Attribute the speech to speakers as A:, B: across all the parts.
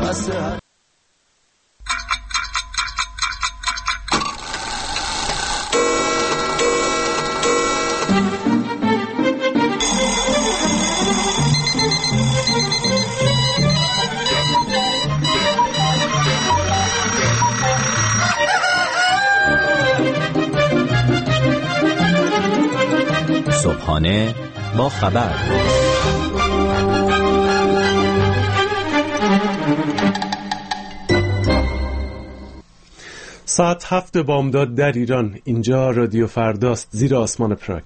A: مسرح.
B: صبحانه با خبر.
C: ساعت 7 بامداد در ایران. اینجا رادیو فرداست، زیر آسمان پراگ.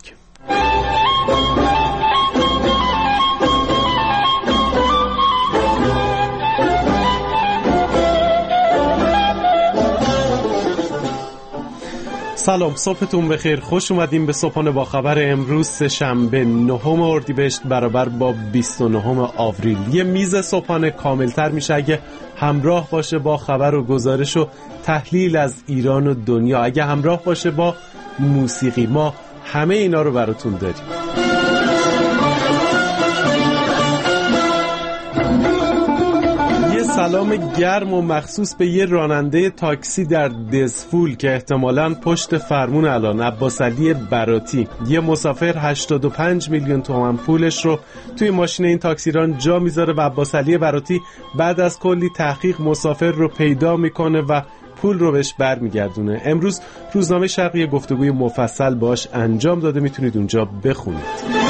C: سلام، صبحتون بخیر. خوش اومدیم به صبحانه با خبر امروز سه‌شنبه 9 اردیبهشت برابر با 29 آوریل. یه میز صبحانه کاملتر میشه اگه همراه باشه با خبر و گزارش و تحلیل از ایران و دنیا، اگه همراه باشه با موسیقی. ما همه اینا رو براتون داریم. سلام گرم و مخصوص به یه راننده تاکسی در دزفول که احتمالاً پشت فرمون الان، عباسعلی براتی. یه مسافر 85 میلیون تومان پولش رو توی ماشین این تاکسیران جا میذاره و عباسعلی براتی بعد از کلی تحقیق مسافر رو پیدا میکنه و پول رو بهش برمیگردونه. امروز روزنامه شرقی گفتگوی مفصل باش انجام داده، میتونید اونجا بخونید.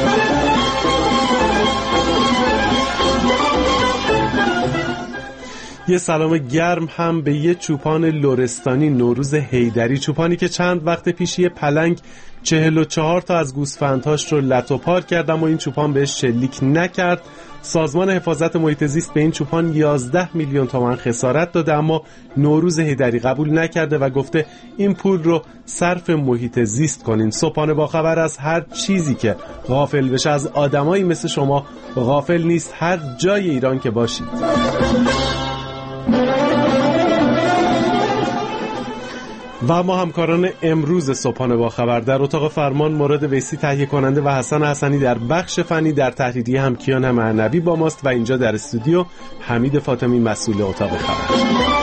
C: یه سلام گرم هم به یه چوپان لرستانی، نوروز حیدری، چوپانی که چند وقت پیش یه پلنگ 44 تا از گوسفندهاش رو لت و پار کرد اما این چوپان بهش شلیک نکرد. سازمان حفاظت محیط زیست به این چوپان 11 میلیون تومان خسارت داده اما نوروز حیدری قبول نکرده و گفته این پول رو صرف محیط زیست کنین. صبحانه با خبر از هر چیزی که غافل بشه، از آدمایی مثل شما غافل نیست، هر جای ایران که باشید. و ما همکاران امروز صبحانه با خبر در اتاق فرمان مراد ویسی تهیه کننده و حسن حسنی در بخش فنی، در تحریریه هم کیان معنوی با ماست و اینجا در استودیو حمید فاطمی مسئول اتاق خبر.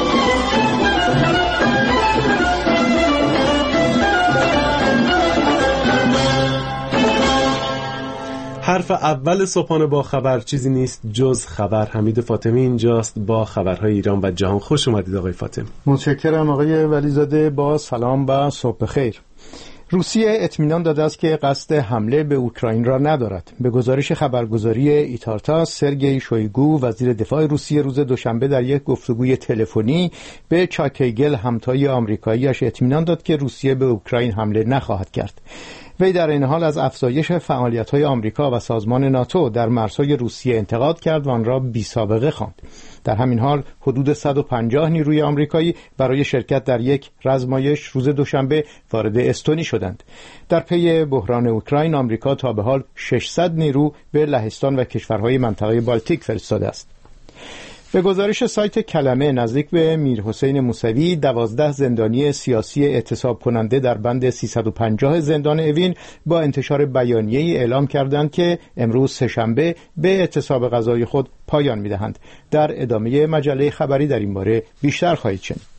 C: حرف اول صبحانه با خبر چیزی نیست جز خبر. حمید فاطمی اینجاست با خبرهای ایران و جهان. خوش اومدید آقای فاطمی.
D: متشکرم آقای ولیزاده. با سلام و صبح خیر. روسیه اطمینان داده است که قصد حمله به اوکراین را ندارد. به گزارش خبرگزاری ایتارتاس، سرگئی شویگو وزیر دفاع روسیه روز دوشنبه در یک گفتگوی تلفنی به چاک هگل همتای آمریکایی‌اش اطمینان داد که روسیه به اوکراین حمله نخواهد کرد. وی در این حال از افزایش فعالیت‌های آمریکا و سازمان ناتو در مرزهای روسیه انتقاد کرد و آن را بی‌سابقه خواند. در همین حال حدود 150 نیروی آمریکایی برای شرکت در یک رزمایش روز دوشنبه وارد استونی شدند. در پی بحران اوکراین آمریکا تا به حال 600 نیرو به لهستان و کشورهای منطقه بالتیک فرستاده است. به گزارش سایت کلمه، نزدیک به میرحسین موسوی 12 زندانی سیاسی اعتصاب کننده در بند 350 زندان اوین با انتشار بیانیه‌ای اعلام کردند که امروز سه‌شنبه به اعتصاب غذایی خود پایان می‌دهند. در ادامه مجله خبری در این باره بیشتر خواهید شنید.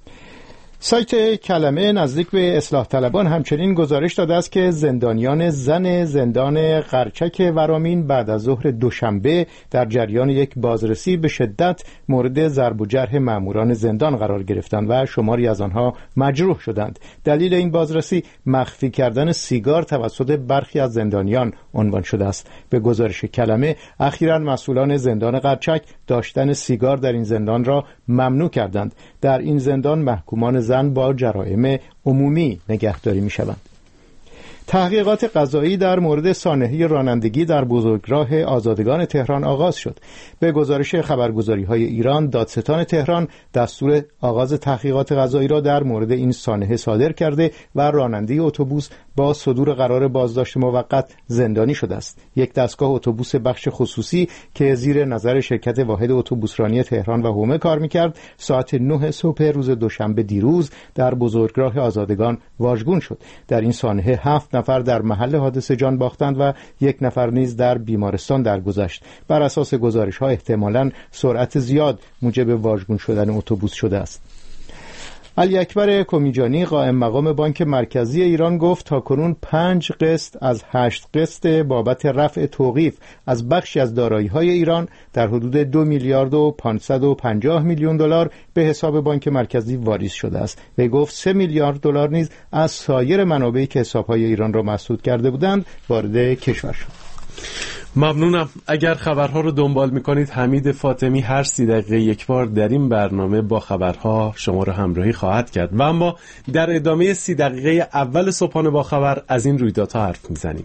D: سایت کلمه نزدیک به اصلاح طلبان همچنین گزارش داده است که زندانیان زن زندان قرچک ورامین بعد از ظهر دوشنبه در جریان یک بازرسی به شدت مورد ضرب و جرح ماموران زندان قرار گرفتند و شماری از آنها مجروح شدند. دلیل این بازرسی مخفی کردن سیگار توسط برخی از زندانیان عنوان شده است. به گزارش کلمه اخیراً مسئولان زندان قرچک داشتن سیگار در این زندان را ممنوع کردند. در این زندان محکومان زن با جرائم عمومی نگهداری می‌شوند. تحقیقات قضایی در مورد سانحه رانندگی در بزرگراه آزادگان تهران آغاز شد. به گزارش خبرگزاری‌های ایران، دادستان تهران دستور آغاز تحقیقات قضایی را در مورد این سانحه صادر کرده و راننده اتوبوس با صدور قرار بازداشت موقت زندانی شده است. یک دستگاه اتوبوس بخش خصوصی که زیر نظر شرکت واحد اتوبوسرانی تهران و حومه کار می‌کرد، ساعت 9 صبح روز دوشنبه دیروز در بزرگراه آزادگان واژگون شد. در این سانحه 7 7 نفر در محل حادثه جان باختند و 1 نفر نیز در بیمارستان درگذشت. بر اساس گزارش‌ها احتمالاً سرعت زیاد موجب واژگون شدن اتوبوس شده است. علی اکبر کمیجانی قائم مقام بانک مرکزی ایران گفت تاکنون 5 قسط از 8 قسط بابت رفع توقیف از بخشی از دارایی‌های ایران در حدود 2 میلیارد و 550 میلیون دلار به حساب بانک مرکزی واریز شده است. وی گفت 3 میلیارد دلار نیز از سایر منابعی که حساب‌های ایران را مسدود کرده بودند وارد کشور شد.
C: ممنونم. اگر خبرها رو دنبال میکنید، حمید فاطمی هر 30 دقیقه یک بار در این برنامه با خبرها شما رو همراهی خواهد کرد و اما در ادامه 30 دقیقه اول صبحانه با خبر از این رویدادها حرف میزنیم.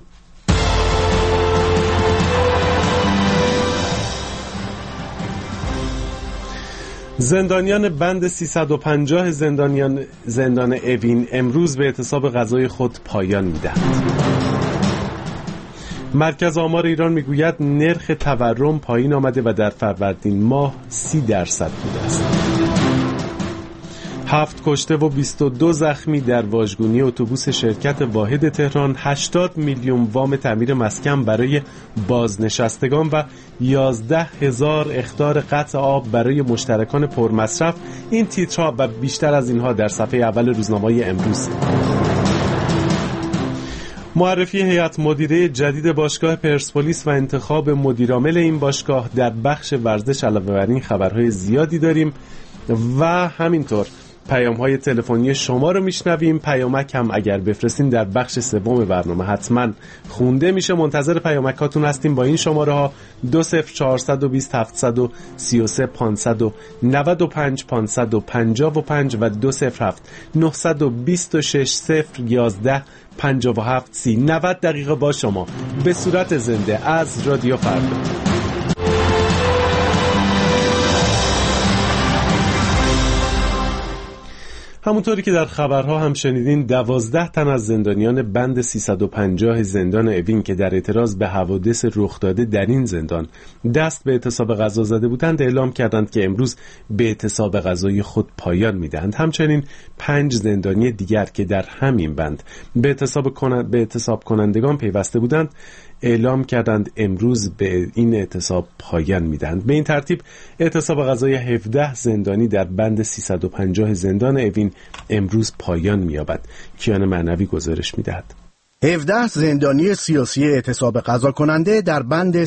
C: زندانیان بند 350 زندان اوین امروز به اعتصاب غذای خود پایان میدهند. مرکز آمار ایران میگوید نرخ تورم پایین آمده و در فروردین ماه 30% بوده است. 7 کشته و 22 زخمی در واژگونی اتوبوس شرکت واحد تهران، 80 میلیون وام تعمیر مسکن برای بازنشستگان و 11,000 اخطار قطع آب برای مشترکان پرمصرف. این تیترها و بیشتر از اینها در صفحه اول روزنامه‌های امروز. معرفی هیئت مدیره جدید باشگاه پرسپولیس و انتخاب مدیرعامل این باشگاه. در بخش ورزش علاوه بر این خبرهای زیادی داریم و همینطور پیام‌های تلفنی شما رو میشنویم. پیامک هم اگر بفرستین در بخش سوم برنامه حتما خونده میشه. منتظر پیامکاتون هستیم با این شماره ها 20420 733 595 555 و 207 926 011 57 30. 90 دقیقه با شما به صورت زنده از رادیو فردا. همونطوری که در خبرها هم شنیدین، 12 تن از زندانیان بند 350 زندان اوین که در اعتراض به حوادث رخ داده در این زندان دست به اعتصاب غذا زده بودند اعلام کردند که امروز به اعتصاب غذای خود پایان میدهند. همچنین 5 زندانی دیگر که در همین بند به اعتصاب کنندگان پیوسته بودند اعلام کردند امروز به این اعتصاب پایان میدهند. به این ترتیب اعتصاب غذای 17 زندانی در بند 350 زندان اوین امروز پایان می‌یابد. کیان معنوی گزارش می‌دهد.
A: 17 زندانی سیاسی اعتصاب غذا کننده در بند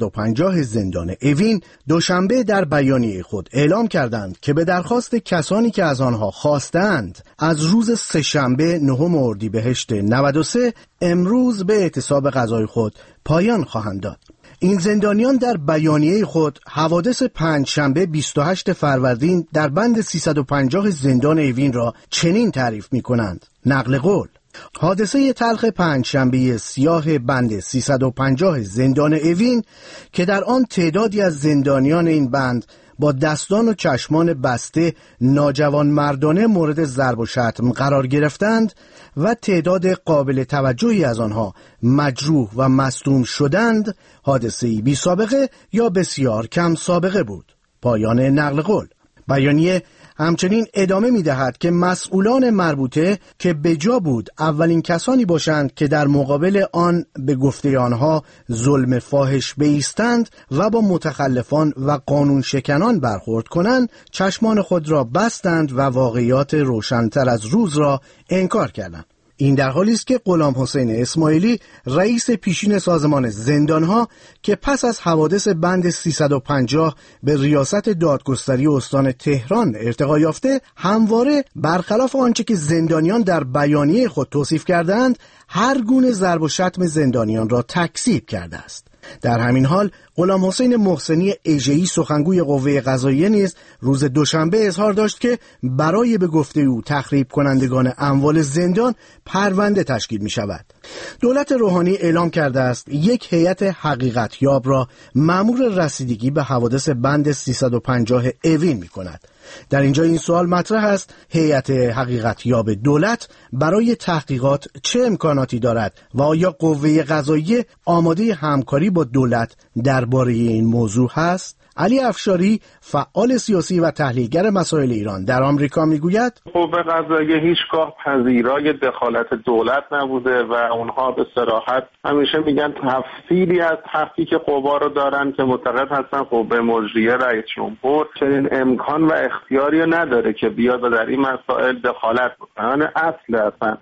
A: 350 زندان اوین دوشنبه در بیانیه خود اعلام کردند که به درخواست کسانی که از آنها خواستند از روز سه‌شنبه 9 اردیبهشت 93 امروز به اعتصاب غذای خود پایان خواهند داد. این زندانیان در بیانیه خود حوادث پنجشنبه 28 فروردین در بند 350 زندان اوین را چنین تعریف می‌کنند: نقل قول: حادثه تلخ پنجشنبه سیاه بند 350 زندان اوین که در آن تعدادی از زندانیان این بند با دستان و چشمان بسته ناجوان مردانه مورد ضرب و شتم قرار گرفتند و تعداد قابل توجهی از آنها مجروح و مصدوم شدند، حادثه‌ای بی سابقه یا بسیار کم سابقه بود. پایان نقل قول. بیانیه همچنین ادامه می‌دهد که مسئولان مربوطه که بجا بود اولین کسانی باشند که در مقابل آن به گفته آنها ظلم فاحش بایستند و با متخلفان و قانون شکنان برخورد کنند، چشمان خود را بستند و واقعیات روشن‌تر از روز را انکار کردند. این در حالی است که غلام حسین اسماعیلی رئیس پیشین سازمان زندانها که پس از حوادث بند 350 به ریاست دادگستری استان تهران ارتقا یافته، همواره برخلاف آنچه که زندانیان در بیانیه خود توصیف کردند هر گونه ضرب و شتم زندانیان را تکذیب کرده است. در همین حال غلام حسین محسنی اژه‌ای سخنگوی قوه قضاییه نیز روز دوشنبه اظهار داشت که برای به گفته او تخریب کنندگان اموال زندان پرونده تشکیل می شود. دولت روحانی اعلام کرده است یک هیئت حقیقت یاب را مأمور رسیدگی به حوادث بند 350 اوین می کند. در اینجا این سوال مطرح است: هیئت حقیقت یاب دولت برای تحقیقات چه امکاناتی دارد و آیا قوه قضاییه آماده همکاری با دولت درباره این موضوع هست؟ علی افشاری فعال سیاسی و تحلیلگر مسائل ایران در آمریکا میگوید
E: قوه قضاییه هیچگاه پذیرای دخالت دولت نبوده و اونها به صراحت همیشه میگن تفصیلی از تفکیک قوا رو دارن که معتقد هستن قوه مجریه رئیس جمهور چنین امکان و اختیاری نداره که بیاد و در این مسائل دخالت بکنه. اصل اصلا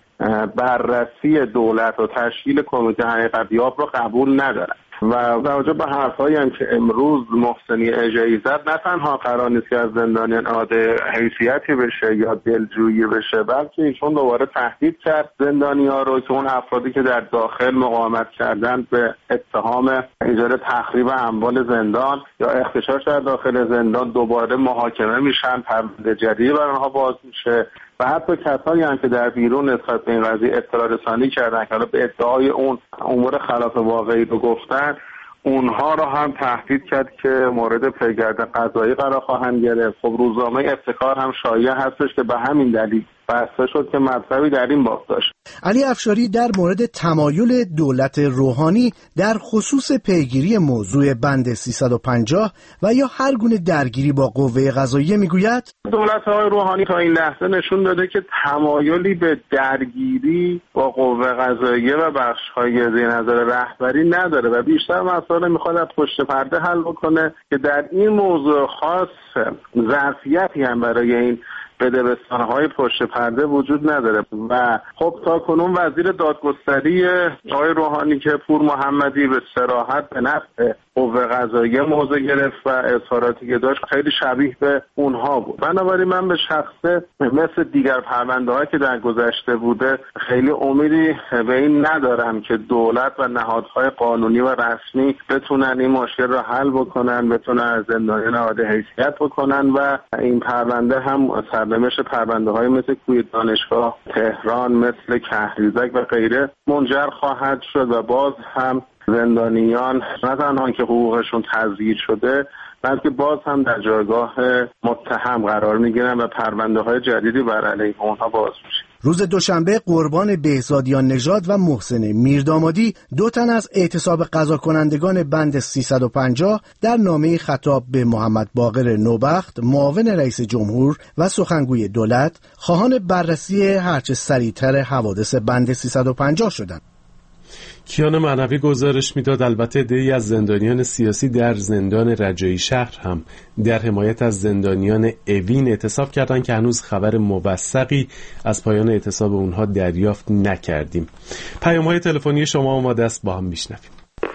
E: بررسی دولت و تشکیل کمیته حقیقتیاب رو قبول ندارن و توجه به حرفایی هم که امروز محسنی اژه‌ای زد، نه تنها قرار نیست که از زندانیان اعاده حیثیتی بشه یا دلجویی بشه، بلکه ایشون دوباره تهدید کرد زندانی‌ها رو که اون افرادی که در داخل مقاومت کردن به اتهام ایجاد تخریب اموال زندان یا اغتشاش در داخل زندان دوباره محاکمه میشن، پرونده جدیدی برای آنها باز میشه و حتی کسانی هم که در بیرون نسبت به این قضیه اطلاع رسانی کردن که به ادعای اون امور خلاف واقعی رو گفتن، اونها رو هم تهدید کرد که مورد پیگرد قضایی قرار خواهند گرفت. خب روزنامه ابتکار هم شایع هستش که به همین دلیل بسته شد که مطلبی در این باب داشت.
A: علی افشاری در مورد تمایل دولت روحانی در خصوص پیگیری موضوع بند 350 و یا هر گونه درگیری با قوه قضاییه میگوید
E: دولت‌های روحانی تا این لحظه نشون داده که تمایلی به درگیری با قوه قضاییه و بخش‌های زیر نظر رهبری نداره و بیشتر مسائل میخواد از پشت پرده حل بکنه که در این موضوع خاص ظرفیتی هم برای این بدبستان‌های پشت پرده وجود نداره و خب تا کنون وزیر دادگستری آقای روحانی که پور محمدی به صراحت به نفع قوه قضاییه موضع گرفت و اظهاراتی که داشت خیلی شبیه به اونها بود. بنابراین من به شخصه مثل دیگر پرونده‌هایی که در گذشته بوده خیلی امیدی به این ندارم که دولت و نهادهای قانونی و رسمی بتونن این مشکل را حل بکنن، بتونن از زندانیان اعاده حیثیت بکنن و این پرونده هم سرنوشت پرونده‌های مثل کوی دانشگاه تهران، مثل کهریزک و غیره منجر خواهد شد و باز هم زندانیان نه تنها که حقوقشون تضییع شده بلکه باز هم در جایگاه متهم قرار میگیرن و پرونده‌های جدیدی بر علیه اونها باز میشه.
A: روز دوشنبه قربان بهزادیان نژاد و محسن میردامادی 2 تن از اعتصاب قضا کنندگان بند 350 در نامه خطاب به محمد باقر نوبخت معاون رئیس جمهور و سخنگوی دولت خواهان بررسی هرچه سریعتر حوادث بند 350 شدند.
C: کیان معنوی گزارش میداد البته عده‌ای از زندانیان سیاسی در زندان رجایی شهر هم در حمایت از زندانیان اوین اعتصاب کردند که هنوز خبر موثقی از پایان اعتصاب اونها دریافت نکردیم. پیام‌های تلفنی شما آماده است، با هم بشنویم.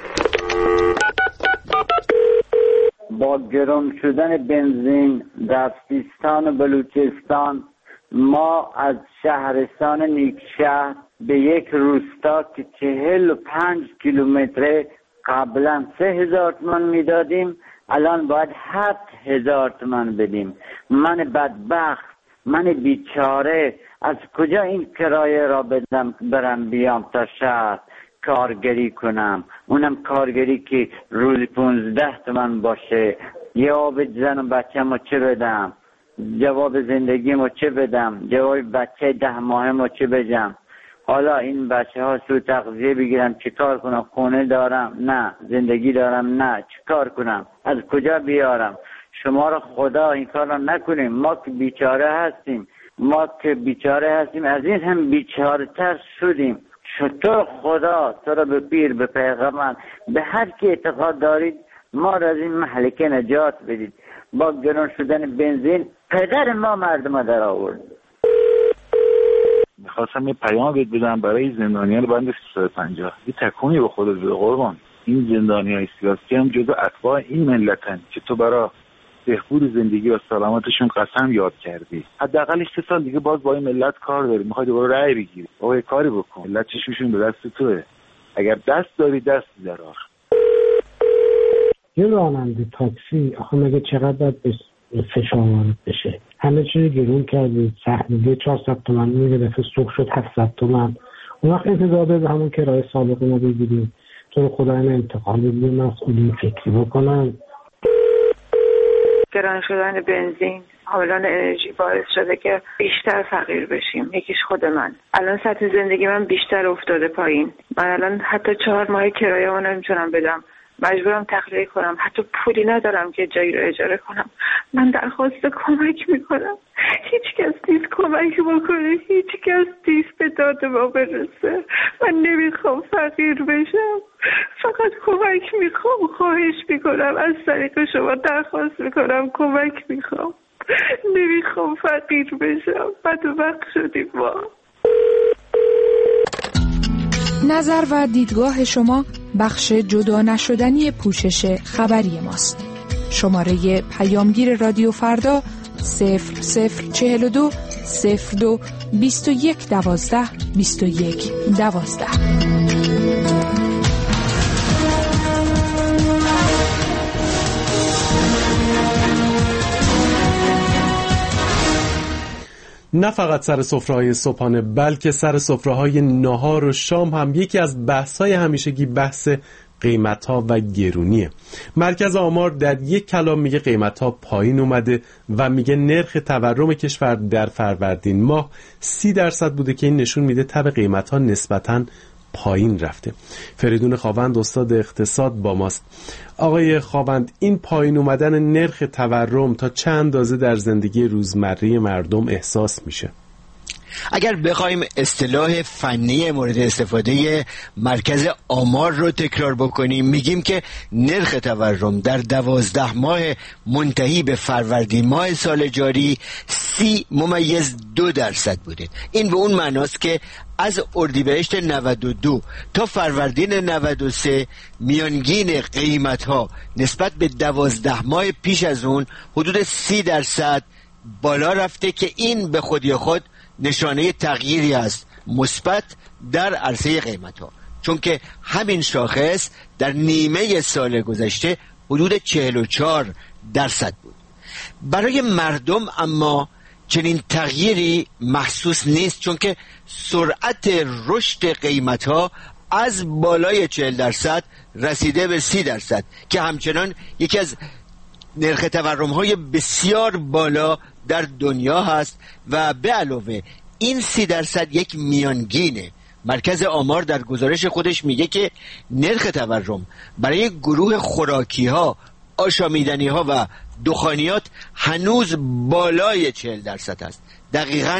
F: با گرم شدن بنزین در سیستان و بلوچستان ما از شهرستان نیکشهر به یک روستا که 45 کیلومتره قبلا 3,000 تومان میدادیم، الان باید 7,000 تومان بدیم. من بدبخت، من بیچاره از کجا این کرایه را بدم برم بیام تا شهر کارگری کنم؟ اونم کارگری که روزی 15 تومان باشه. جواب زن و بچه‌مو چه بدم؟ جواب زندگیمو چه بدم؟ جواب بچه 10 ماهمو چه بدم؟ حالا این بچه ها سو تغذیه بگیرم چه کار کنم؟ خونه دارم؟ نه. زندگی دارم؟ نه. چه کار کنم؟ از کجا بیارم؟ شما را خدا این کار را نکنیم. ما که بیچاره هستیم، از این هم بیچاره تر شدیم. تو خدا تو را به پیر، به پیغمبر، به هر کی اعتقاد دارید ما را از این مهلکه نجات بدید. با گران شدن بنزین پدر ما مردم در آورد.
G: میخواستم یه پیام بهت بدم برای زندانیان بند 350. یه تکونی به خودت بده قربان. این زندانیای سیاسی هم جزو اتباع این ملتن که تو برای بهبود زندگی و سلامتشون قسم یاد کردی. حداقل 3 سال دیگه باز با این ملت کار داری، میخوای دوباره رأی بگیری. بابا یه کاری بکن. ملت چشمشون به دست توئه. اگر دست داری دست درار.
H: یه راننده تاکسی آخه مگه چقدر باید فشار وارد بشه؟ همه چیز گرون کردید. سهمیه 400 تومن میگه، دفعه سوق شد 700 تومن. اون وقت انتظار به همون کرایه سابق ما بگیریم. تو خدا این انتقال بگیریم، مسئولین فکری بکنن.
I: گران شدن بنزین، حاملان انرژی باعث شده که بیشتر فقیر بشیم. یکیش خود من. الان سطح زندگی من بیشتر افتاده پایین. من الان حتی 4 ماه کرایه رو نمیتونم بدم. مجبورم تخلیه کنم، حتی پولی ندارم که جایی رو اجاره کنم. من درخواست کمک میکنم، هیچ کس نیست کمک بکنه، هیچ کس نیست به داد ما برسه. من نمیخوام فقیر بشم، فقط کمک میخوام. خواهش میکنم از طریق شما درخواست میکنم، کمک میخوام. نمیخوام فقیر بشم. بدبخت شدیم ما.
J: نظر و دیدگاه شما بخش جدا نشدنی پوشش خبری ماست. شماره پیامگیر رادیو فردا 0042 02 21 12 21 12.
C: نه فقط سر سفره‌های صبحانه بلکه سر سفره‌های نهار و شام هم یکی از بحث‌های همیشگی بحث قیمت‌ها و گرونیه. مرکز آمار در یک کلام میگه قیمت‌ها پایین اومده و میگه نرخ تورم کشور در فروردین ماه 30% بوده که این نشون میده تب قیمت‌ها نسبتاً پایین رفته. فریدون خاوند استاد اقتصاد با ماست. آقای خاوند، این پایین اومدن نرخ تورم تا چه اندازه در زندگی روزمره مردم احساس میشه؟
K: اگر بخوایم اصطلاح فنی مورد استفاده مرکز آمار رو تکرار بکنیم، میگیم که نرخ تورم در 12 ماه منتهی به فروردین ماه سال جاری 30.2% بوده. این به اون معناست که از اردیبهشت 92 تا فروردین 93 میانگین قیمت ها نسبت به 12 ماه پیش از اون حدود 30% بالا رفته که این به خودی خود نشانه تغییری است مثبت در عرصه قیمت ها، چون که همین شاخص در نیمه سال گذشته حدود 44% بود. برای مردم اما چنین تغییری محسوس نیست، چون که سرعت رشد قیمت ها از بالای 40% رسیده به 30% که همچنان یکی از نرخ تورم های بسیار بالا در دنیا هست و به علاوه این 30% یک میانگینه. مرکز آمار در گزارش خودش میگه که نرخ تورم برای گروه خوراکی ها، آشامیدنی ها و دخانیات هنوز بالای 40% است، دقیقاً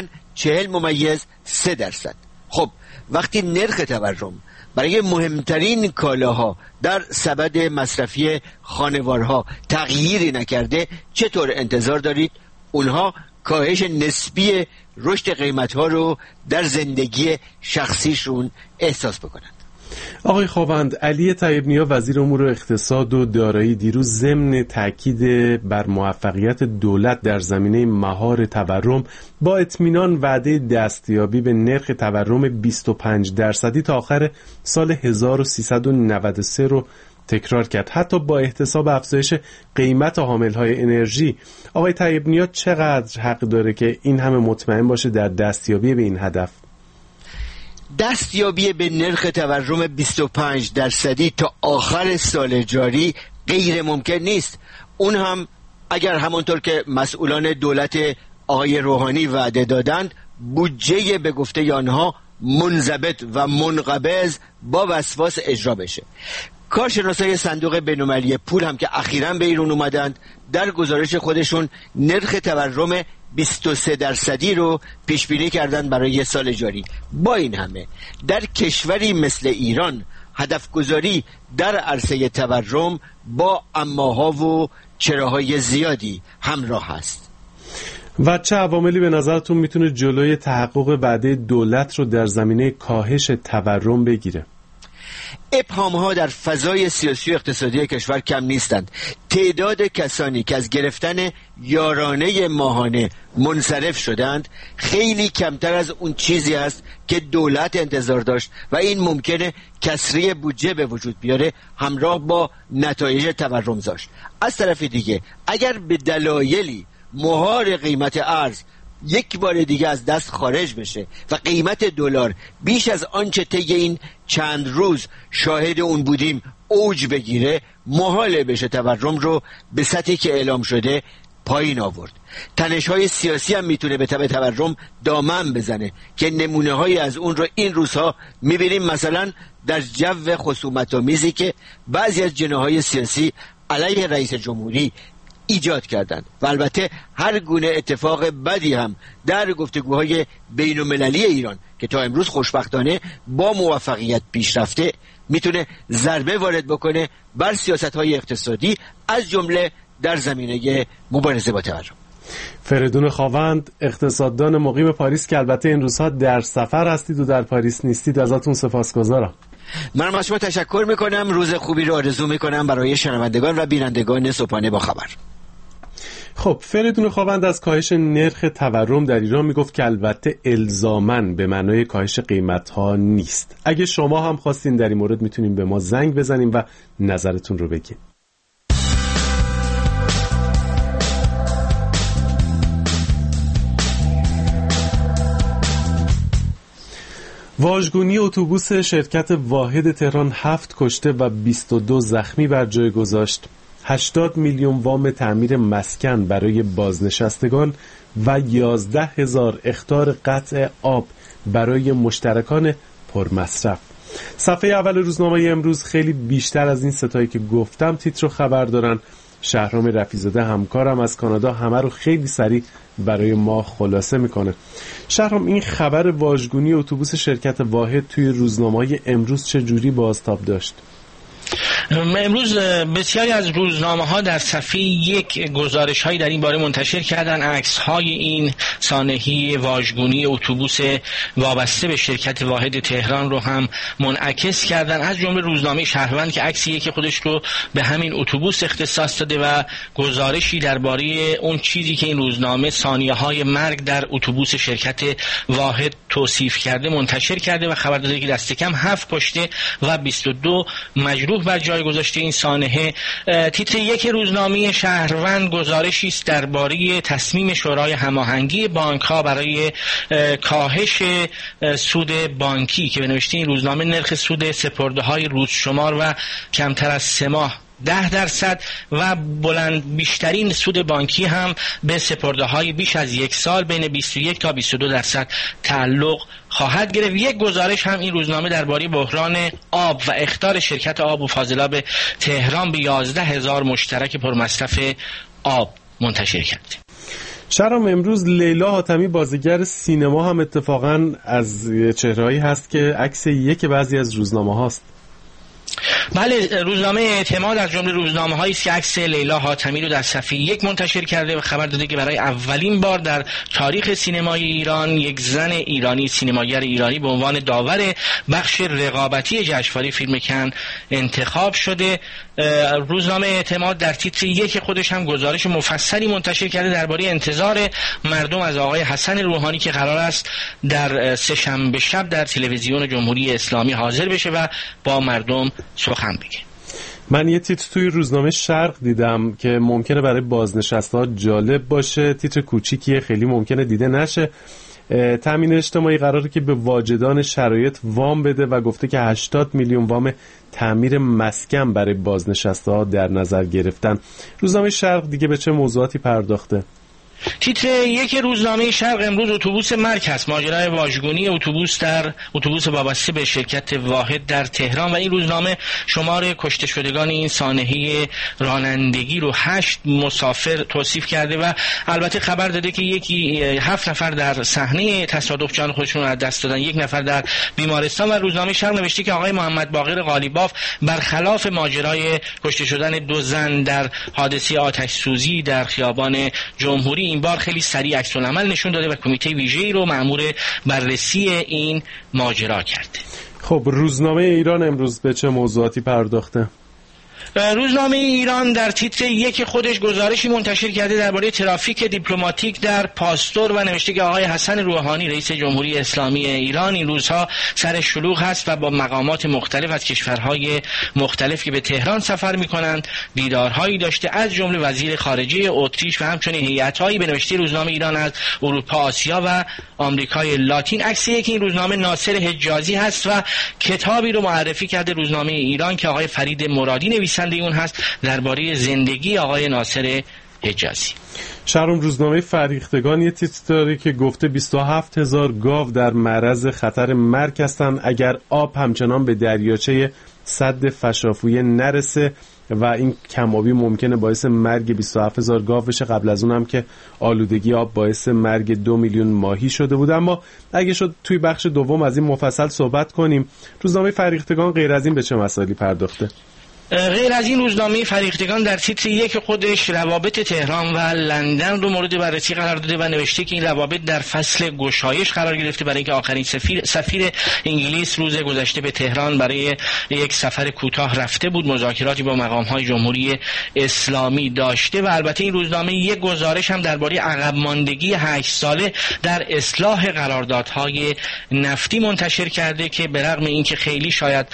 K: 40.3%. خب وقتی نرخ تورم برای مهمترین کالاها در سبد مصرفی خانوارها تغییری نکرده، چطور انتظار دارید اونها کاهش نسبی رشد قیمت‌ها رو در زندگی شخصیشون احساس بکنند؟
C: آقای خاوند، علی طیب‌نیا وزیر امور اقتصاد و دارایی دیروز ضمن تاکید بر موفقیت دولت در زمینه مهار تورم با اطمینان وعده دستیابی به نرخ تورم 25% تا آخر سال 1393 رو تکرار کرد، حتی با احتساب افزایش قیمت حاملهای انرژی. آقای طیب‌نیا چقدر حق داره که این همه مطمئن باشه در دستیابی به این هدف؟
K: دستیابی به نرخ تورم 25% تا آخر سال جاری غیر ممکن نیست. اون هم اگر همونطور که مسئولان دولت آقای روحانی وعده دادند بودجه به گفته آنها منضبط و منقبض با وسواس اجرا بشه. کارشناسای صندوق بین‌المللی پول هم که اخیراً به ایران اومدند در گزارش خودشون نرخ تورم 23% رو پیش بینی کردن برای سال جاری. با این همه در کشوری مثل ایران هدف گذاری در عرصه تورم با اماها و چراهای زیادی همراه است.
C: و چه عواملی به نظرتون میتونه جلوی تحقق وعده دولت رو در زمینه کاهش تورم بگیره؟
K: ابهام‌ها در فضای سیاسی و اقتصادی کشور کم نیستند. تعداد کسانی که از گرفتن یارانه ماهانه منصرف شدند خیلی کمتر از اون چیزی است که دولت انتظار داشت و این ممکنه کسری بودجه به وجود بیاره همراه با نتایج تورم‌زاش. از طرف دیگه اگر به دلایلی مهار قیمت ارز یک بار دیگه از دست خارج بشه و قیمت دلار بیش از آنچه طی این چند روز شاهد اون بودیم اوج بگیره، محاله بشه تورم رو به سطحی که اعلام شده پایین آورد. تنش‌های سیاسی هم میتونه به تبع تورم دامن بزنه که نمونه‌هایی از اون رو این روزها میبینیم، مثلا در جو خصومت‌آمیزی که بعضی از جناح‌های سیاسی علیه رئیس جمهوری ایجاد کردند و البته هر گونه اتفاق بدی هم در گفتگوهای بین‌المللی ایران که تا امروز خوشبختانه با موفقیت پیش رفته میتونه ضربه وارد بکنه بر سیاست‌های اقتصادی، از جمله در زمینه مبارزه با تورم.
C: فریدون خاوند، اقتصاددان مقیم پاریس که البته این روزها در سفر هستید و در پاریس نیستید، ازتون سپاسگزارم.
K: من از شما تشکر میکنم. روز خوبی رو آرزو میکنم برای شنوندگان و بینندگان صبحانه با خبر.
C: خب، فریدون خاوند از کاهش نرخ تورم در ایران میگفت که البته الزاماً به معنای کاهش قیمت‌ها نیست. اگه شما هم خواستین در این مورد میتونین به ما زنگ بزنین و نظرتون رو بگین. واژگونی اتوبوس شرکت واحد تهران 7 کشته و 22 زخمی بر جای گذاشت. 80 میلیون وام تعمیر مسکن برای بازنشستگان و 11,000 اخطار قطع آب برای مشترکان پرمصرف. صفحه اول روزنامه امروز خیلی بیشتر از این ستایی که گفتم تیتر و خبر دارن. شهرام رفیع‌زاده همکارم از کانادا همه رو خیلی سریع برای ما خلاصه میکنه. شهرام، این خبر واژگونی اتوبوس شرکت واحد توی روزنامه‌های امروز چه جوری بازتاب داشت؟
L: امروز بسیاری از روزنامه‌ها در صفحه یک گزارش‌هایی در این باره منتشر کردن. عکس‌های این سانحه واژگونی اتوبوس وابسته به شرکت واحد تهران رو هم منعکس کردن، از جمله روزنامه شهروند که عکسی که خودش رو به همین اتوبوس اختصاص داده و گزارشی درباره اون چیزی که این روزنامه ثانیه‌های مرگ در اتوبوس شرکت واحد توصیف کرده منتشر کرده و خبر داده که دست کم 7 کشته و 22 مجروح بر جای گذاشته این سانحه. تیتر یک روزنامه شهروند گزارشی است درباره تصمیم شورای هماهنگی بانک‌ها برای کاهش سود بانکی که به نوشته این روزنامه نرخ سود سپرده‌های روزشمار و کمتر از 3 ماه 10% و بیشترین سود بانکی هم به سپرده‌های بیش از 1 سال بین 21 تا 22% تعلق خواهد گرفت. یک گزارش هم این روزنامه درباره بحران آب و اخطار شرکت آب و فاضلاب تهران به 11,000 مشترک پرمصرف آب منتشر کرد.
C: شهرام، امروز لیلا حاتمی بازیگر سینما هم اتفاقاً از چهرهایی هست که عکس یک بعضی از روزنامه هاست.
L: بله، روزنامه اعتماد از جمله روزنامه‌هایی است که عکس لیلا حاتمی رو در صفحه 1 منتشر کرده و خبر داده که برای اولین بار در تاریخ سینمای ایران یک زن ایرانی، سینماگر ایرانی به عنوان داور بخش رقابتی جشنواره فیلم کن انتخاب شده. روزنامه اعتماد در تیتر 1 خودش هم گزارش مفصلی منتشر کرده درباره انتظار مردم از آقای حسن روحانی که قرار است در سه‌شنبه شب در تلویزیون جمهوری اسلامی حاضر بشه و با مردم سخن بگه.
C: من یه تیتر توی روزنامه شرق دیدم که ممکنه برای بازنشسته‌ها جالب باشه. تیتر کوچیکیه، خیلی ممکنه دیده نشه. تامین اجتماعی قراره که به واجدان شرایط وام بده و گفته که 80 میلیون وام تعمیر مسکن برای بازنشسته‌ها در نظر گرفتن. روزنامه شرق دیگه به چه موضوعاتی پرداخته؟
L: تیتر یک روزنامه شرق امروز اتوبوس مرگ است، ماجرای واژگونی اتوبوس وابسته به شرکت واحد در تهران و این روزنامه شمار کشته شدگان این سانحه رانندگی رو 8 مسافر توصیف کرده و البته خبر داده که 7 نفر در صحنه تصادف جان خودشون رو از دست دادن، 1 نفر در بیمارستان. و روزنامه شرق نوشته که آقای محمد باقر قالیباف برخلاف ماجرای کشته شدن 2 زن در حادثه آتش سوزی در خیابان جمهوری این بار خیلی سریع عکس‌العمل نشون داده و کمیته ویژه‌ای رو مأمور بررسی این ماجرا کرده.
C: خب، روزنامه ایران امروز به چه موضوعاتی پرداخته؟
L: روزنامه ایران در تیتر 1 خودش گزارشی منتشر کرده درباره ترافیک دیپلماتیک در پاستور و نوشته که آقای حسن روحانی رئیس جمهوری اسلامی ایران این روزها سر شلوغ هست و با مقامات مختلف از کشورهای مختلف که به تهران سفر می‌کنند دیدارهایی داشته، از جمله وزیر خارجه اتریش و همچنین هیئت‌هایی به نوشته روزنامه ایران از اروپا، آسیا و آمریکای لاتین. عکس یک این روزنامه ناصر حجازی هست و کتابی رو معرفی کرده روزنامه ایران که آقای فرید مرادی نویسنده اون هست درباره زندگی آقای ناصر حجازی.
C: شهرام، روزنامه فریختگان یه تیتر داره که گفته 27,000 گاو در معرض خطر مرگ هستن اگر آب همچنان به دریاچه سد فشافویه نرسه و این کم‌آبی ممکنه باعث مرگ 27,000 گاو بشه. قبل از اونم که آلودگی آب باعث مرگ 2 میلیون ماهی شده بود. اما اگه شد توی بخش دوم از این مفصل صحبت کنیم. روزنامه فریختگان غیر از این به چه مسائلی پرداخته؟
L: غیر از این روزنامه فریختگان در تیتر یک خودش روابط تهران و لندن رو مورد بررسی قرار داده و نوشته که این روابط در فصل گشایش قرار گرفته، برای اینکه آخرین سفیر انگلیس روز گذشته به تهران برای یک سفر کوتاه رفته بود، مذاکراتی با مقام‌های جمهوری اسلامی داشته. و البته این روزنامه یک گزارش هم درباره عقب ماندگی 8 ساله در اصلاح قراردادهای نفتی منتشر کرده که به رغم اینکه خیلی شاید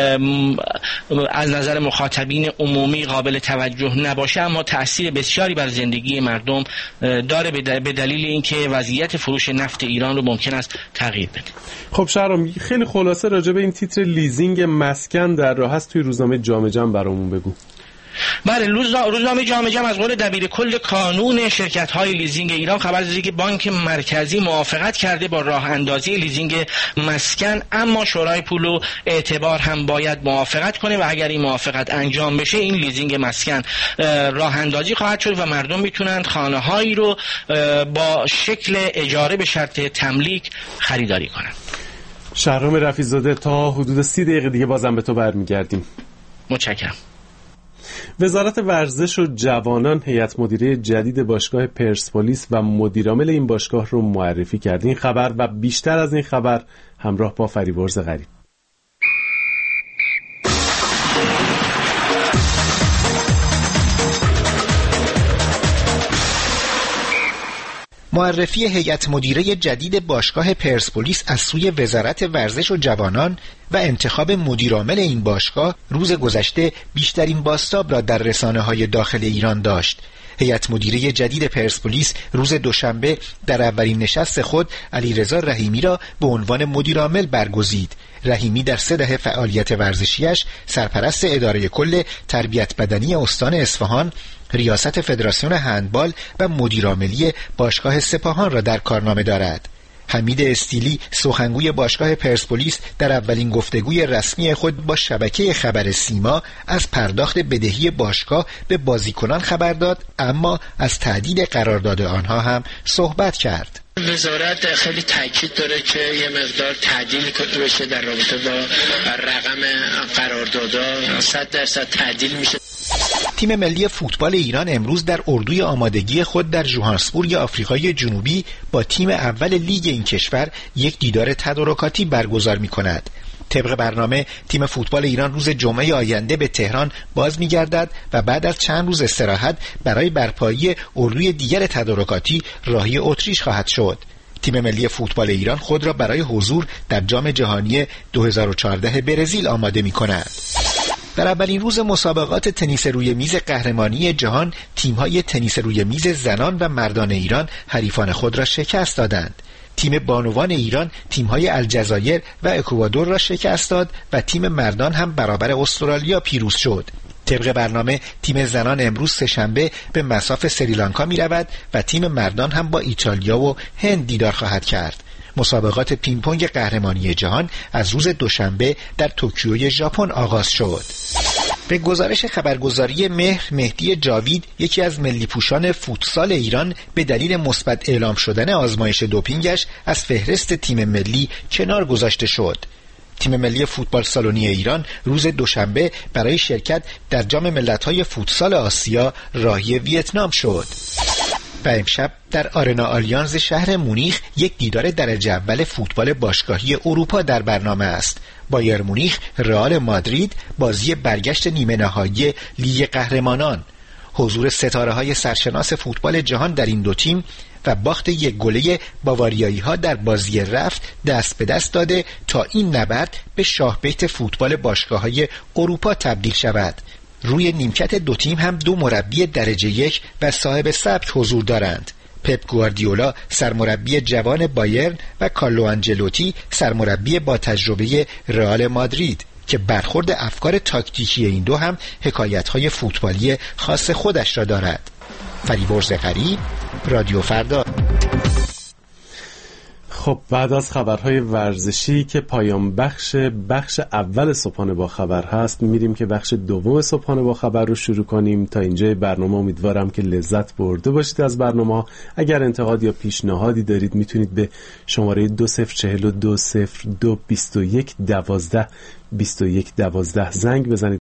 L: از نظر مخاطبین عمومی قابل توجه نباشه، اما تأثیر بسیاری بر زندگی مردم داره به دلیل اینکه وضعیت فروش نفت ایران رو ممکن است تغییر بده.
C: خب شهرام، خیلی خلاصه راجع به این تیتر لیزینگ مسکن در راه است توی روزنامه جامعه جمع برامون بگو.
L: بله، روزنامه جامعه جمع از قول دبیر کل کانون شرکت‌های لیزینگ ایران خبر داده که بانک مرکزی موافقت کرده با راه اندازی لیزینگ مسکن، اما شورای پول و اعتبار هم باید موافقت کنه و اگر این موافقت انجام بشه این لیزینگ مسکن راه اندازی خواهد شد و مردم میتونند خانه‌هایی رو با شکل اجاره به شرط تملیک خریداری کنند.
C: شهرام رفیع‌زاده، تا حدود 30 دقیقه دیگه بازم به تو برمیگردیم.
L: متشکرم.
C: وزارت ورزش و جوانان هیئت مدیره جدید باشگاه پرسپولیس و مدیرعامل این باشگاه رو معرفی کرد. این خبر و بیشتر از این خبر همراه با فریبرز غریب.
M: معرفی هیئت مدیره جدید باشگاه پرسپولیس از سوی وزارت ورزش و جوانان و انتخاب مدیرعامل این باشگاه روز گذشته بیشترین بازتاب را در رسانه‌های داخل ایران داشت. هیئت مدیره جدید پرسپولیس روز دوشنبه در اولین نشست خود علیرضا رحیمی را به عنوان مدیرعامل برگزید. رحیمی در 3 دهه فعالیت ورزشیش سرپرست اداره کل تربیت بدنی استان اصفهان، ریاست فدراسیون هندبال و مدیرعاملی باشگاه سپاهان را در کارنامه دارد. حمید استیلی، سخنگوی باشگاه پرسپولیس، در اولین گفتگوی رسمی خود با شبکه خبر سیما از پرداخت بدهی باشگاه به بازیکنان خبر داد، اما از تعدیل قرارداد آنها هم صحبت کرد.
N: وزارت خیلی تاکید داره که یه مقدار تعدیل بشه در رابطه با رقم قراردادها، 100% تعدیل میشه.
M: تیم ملی فوتبال ایران امروز در اردوی آمادگی خود در ژوهانسبورگ آفریقای جنوبی با تیم اول لیگ این کشور یک دیدار تدارکاتی برگزار می‌کند. طبق برنامه تیم فوتبال ایران روز جمعه آینده به تهران باز می‌گردد و بعد از چند روز استراحت برای برپایی اردوی دیگر تدارکاتی راهی اتریش خواهد شد. تیم ملی فوتبال ایران خود را برای حضور در جام جهانی 2014 برزیل آماده می‌کند. در اولین روز مسابقات تنیس روی میز قهرمانی جهان، تیم‌های تنیس روی میز زنان و مردان ایران حریفان خود را شکست دادند. تیم بانوان ایران تیم‌های الجزایر و اکوادور را شکست داد و تیم مردان هم برابر استرالیا پیروز شد. طبق برنامه تیم زنان امروز سه‌شنبه به مصاف سریلانکا می‌رود و تیم مردان هم با ایتالیا و هند دیدار خواهد کرد. مسابقات پینگ-پونگ قهرمانی جهان از روز دوشنبه در توکیوی ژاپن آغاز شد. به گزارش خبرگزاری مهدی جاوید، یکی از ملی پوشان فوتسال ایران، به دلیل مثبت اعلام شدن آزمایش دوپینگش از فهرست تیم ملی کنار گذاشته شد. تیم ملی فوتبال سالونی ایران روز دوشنبه برای شرکت در جام ملت‌های فوتسال آسیا راهی ویتنام شد. و امشب در آرنا آلیانز شهر مونیخ یک دیدار درجه اول فوتبال باشگاهی اروپا در برنامه است. بایر مونیخ رئال مادرید، بازی برگشت نیمه نهایی لیگ قهرمانان. حضور ستاره‌های سرشناس فوتبال جهان در این دو تیم و باخت 1-0 باواریایی‌ها در بازی رفت دست به دست داده تا این نبرد به شاهبیت فوتبال باشگاه‌های اروپا تبدیل شود. روی نیمکت دو تیم هم 2 مربی درجه 1 و صاحب سبک حضور دارند. پپ گواردیولا سرمربی جوان بایرن و کارلو آنجلوتی سرمربی با تجربه رئال مادرید که برخورد افکار تاکتیکی این دو هم حکایت‌های فوتبالی خاص خودش را دارد. فریبرز غریب، رادیو فردا.
C: خب بعد از خبرهای ورزشی که پایان بخش اول صبحانه با خبر هست، میریم که بخش دوم صبحانه با خبر رو شروع کنیم. تا اینجای برنامه امیدوارم که لذت برده باشید از برنامه. اگر انتقاد یا پیشنهادی دارید میتونید به شماره 2042022112 زنگ بزنید